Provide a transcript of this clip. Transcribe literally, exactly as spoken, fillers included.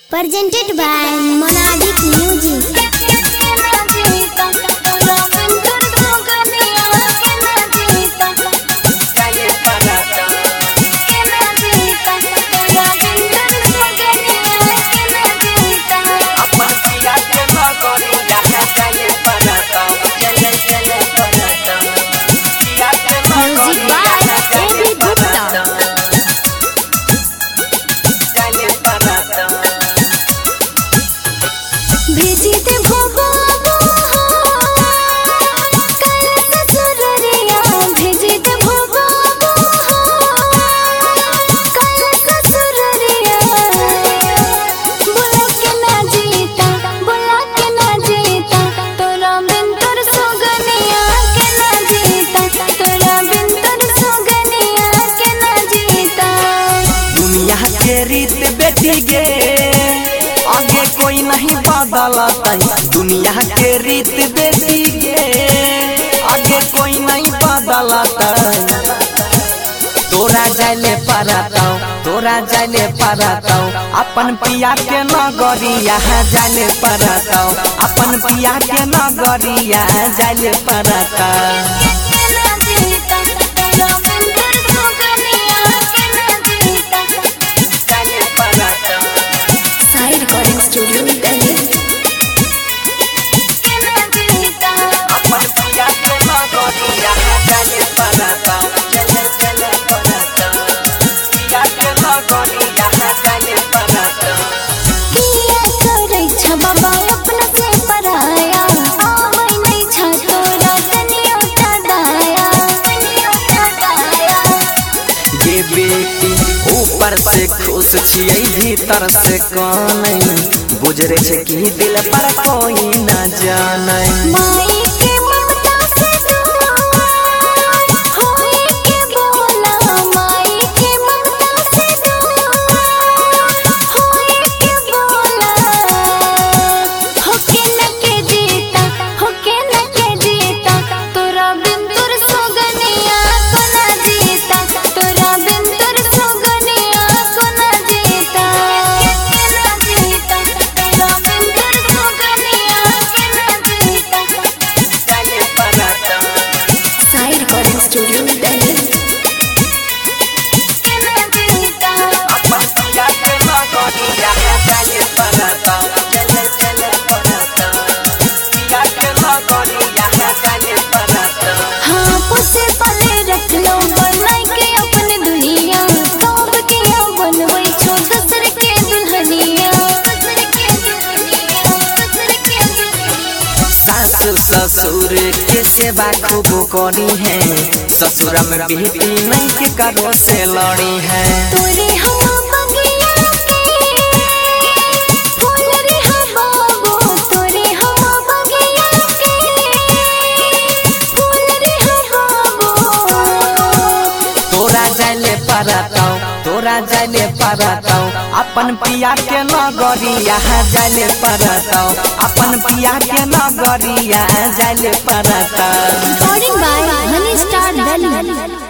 Presented by Monadic Music. रीत बेटी गे आगे कोई नहीं बदलता। दुनिया के रीत बेटी गे आगे कोई नहीं बदलता। तोरा जाले परताओ तोरा जाले परताओ अपन पिया के नगरिया जाले परताओ अपन पिया के नगरिया जाले परताओ। बेटी ऊपर से खुश छियै भीतर से कौन गुजरे छे कि दिल पर कोई न जाने। माई के ममता से दूर होई के बोला माई के ममता से दूर होई के बोला होके न के जीता होके न के जीता तोरा बिन तोर सुगनिया कोना जीता तोरा बिन तोर सुगनिया कोना जीता कोना जीता तोरा बिन तोर सुगनिया कोना जीता। Side recording studio Delhi. हाँ पुसे पले रख लो बनाई के अपने दुनिया तोब के बनवई छो दूसरे के दुल्हनिया। सासु ससुर के सेवा खूब करी है ससुर में बेटी नहीं के करो से लड़ी है। तोरे हम बगिया के फूल रे हम बाबू तोरे हम बगिया के फूल रे हम बाबू। तोरा जाले परताओ तोरा जाले परताओ अपन पिया के नगरिया जाले परताओ अपन पिया के नगरिया जाले परताओ। Recording by Honey Star Delhi.